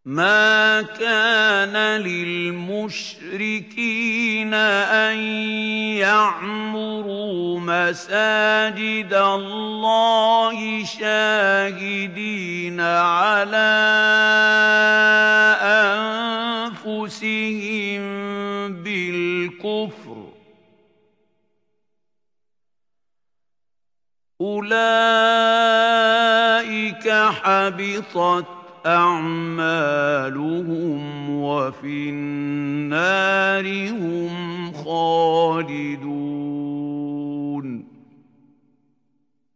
مَا كَانَ لِلْمُشْرِكِينَ أَن يَعْمُرُوا مَسَاجِدَ اللَّهِ شَاهِدِينَ عَلَىٰ أَنفُسِهِم بِالْكُفْرِ ۚ أُولَٰئِكَ حَبِطَتْ أَعْمَالُهُمْ وَفِي النَّارِ هُمْ خَالِدُونَ.